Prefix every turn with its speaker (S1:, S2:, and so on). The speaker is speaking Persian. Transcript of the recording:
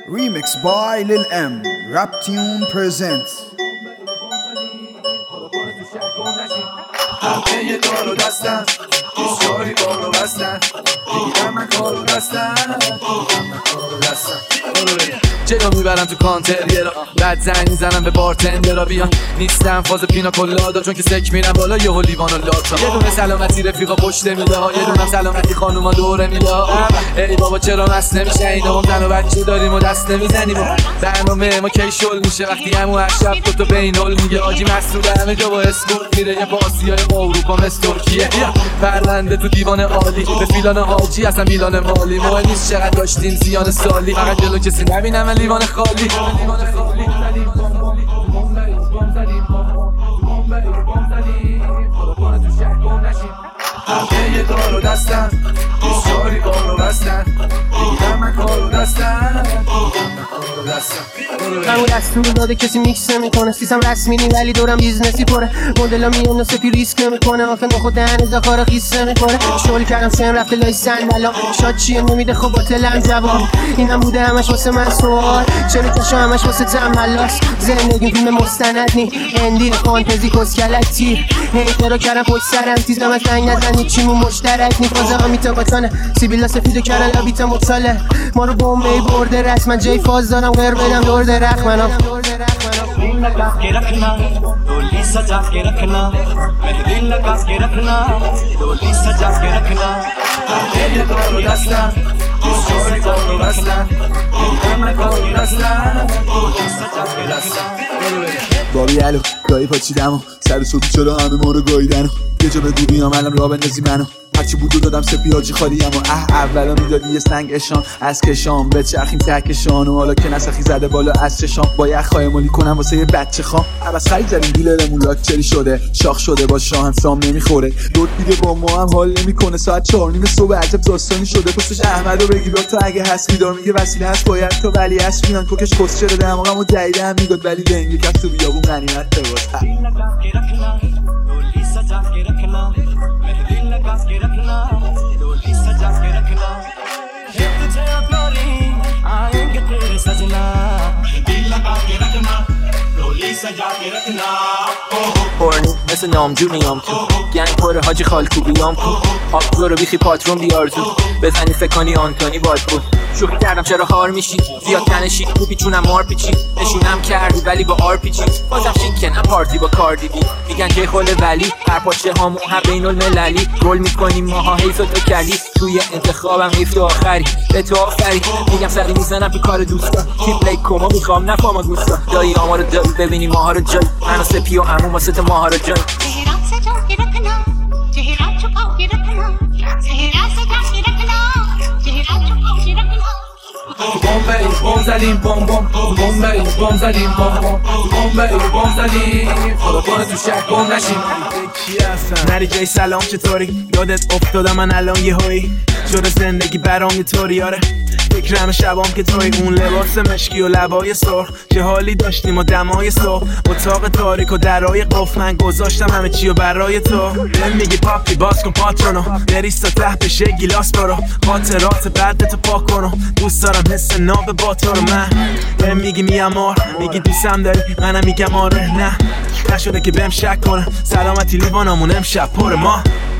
S1: Remix by Lil M. Rap Tune presents.
S2: همه کارو دستن بیشاری کارو بستن میگیرم من کارو دستن جلو میبرم تو کانتر یه را بعد زنگ میزنم به بارتندرها بیان نیستم فاز پینا کلادا چون که سک میرم بالا یهو لیوان و لاتا یه دونه سلامتی رفیقا پشت میده ها یه دونه سلامتی خانوما دوره میده ها ای بابا چرا مست نمیشه اینا هم زن و بچه داریم و دست نمیزنیم و برنامه ما کی شل میشه وقتی همون هر شب تو بینول میگه آجی مسئول همه جا با اسپورت میره یه بازیای با اروپا مثل ترکیه پرونده تو دیوان عالی به فیلان حاجی اصلا میلان مالی مهم نیست چقدر داشتیم زیان سالی فقط جلو کسی نبینم لیوان خالی همه کارو دستن بیشاری کارو بستن میگیرم من کارو دستن
S3: همون دستور داده کسی میکس نمیکنه سیستم رسمی نی ولی دورم بیزنسی پره مدلا میون سپی ریسک نمیکنه آخه نخود دهن زاکارا خیس نمیکنه شغل کردم سن رفته لای صندلا شاد چیه نمیده خب باطلم جواب اینم بوده همش واسه من سوال چرا کشا همش واسه تملاس زندگی فیلم مستند نی هندی فانتزی کسکلتی هیترا کردم پشت سرم تیزم از زنگ نزنی چیمون مشترک نی فازقا میتاباتانه سیبیلا سفیدو کردن لابیتا مطاله ما رو بومبی برده رسما جای فاز دارم غیر بدم دور درخ منم
S4: दिल लगा के रखना डोली सजा के रखना मेरे दिल लगा के रखना डोली सजा के रखना
S2: همه کارو دستن بیشاری کارو بستن میگیرم من کارو دستن
S5: بابی الو گاهی پاچیدم و سر صبحی چرا همه ما رو گاییدن و یه جا بگو بیام الان را بندازی منو هرچی بود دادم سپی حاجی خالیم و اولا میدادی یه سنگ اشان از کشام به چرخیم تکشان و حالا که نسخی زده بالا از چشام با یه خواهی مالی کنم واسه یه بچه خام عوض خرید زدیم دیلرمون لاکچری شده شاخ شده با شاهن سام نمیخوره دوت دیگه با ما هم حال نمیکنه ساعت 4:30 صبح عجب داستانی شده پستش احمدو بگی با تو اگه هست بیدار میگه وسیله هست باید تو ولی هست میان کوکش کس شده دماغمو جدیده هم میگاد ولی دنگی کف تو بیابون غنیمت بباز
S4: दिल लगा के रखना डोली सजा के रखना मेरे दिल लगा के रखना डोली सजा के रखना ये तुझे प्यारी आएंगे तेरे सजना दिल लगा के रखना डोली सजा के रखना
S6: هورنی مثل نامجونیام تو گنگ پر حاجی خالکوبیام تو آبزو رو بیخی پاترون بیارزو بزنی فکانی آنتونی باد بود شوخی کردم چرا هار میشی زیاد تنشی تو پیچونم مار پیچی نشونم کردی ولی با آر پیچی بازم شیکه نه پارتی با کاردی بی میگن که خل ولی هر پاچه هامون هم بین المللی رول میکنیم ماها حیث و تو کلی توی انتخابم حیف آخری به تو آفری میگم سری میزنم تو کار دوستا تیپ لیک کما میخوام نفاما دوستا دایی آما رو داری ببینی ماها رو جای من و سپی و عمو واسه ماها رو جای
S7: चेहरा सजा के रखना चेहरा छुपा के रखना चेहरा सजा के रखना चेहरा छुपा के रखना
S2: بوم بریم بوم زدیم بوم بوم بوم بریم بوم زدیم بوم بوم بوم بریم بوم زدیم خدا کنه تو شک گم نشیم
S8: نری جای سلام چطوری یادت افتادم من الان یه هایی شده زندگی برام یه طوری آره فکرم شبام که توی اون لباس مشکی و لبای سرخ چه حالی داشتیم و دمای صبح اتاق تاریک و درای قفل من گذاشتم همه چی و برای تو بهم میگی پاپی باز کن پاترونو بریز تا ته بشه گیلاس برو خاطرات بعدتو پاک کنو دوست دارم حس ناب با تو رو من بهم میگی میامور میگی دوستم داری منم میگم آره نه نشده که بهم شک کنه سلامتی لیوانمون امشب پر ما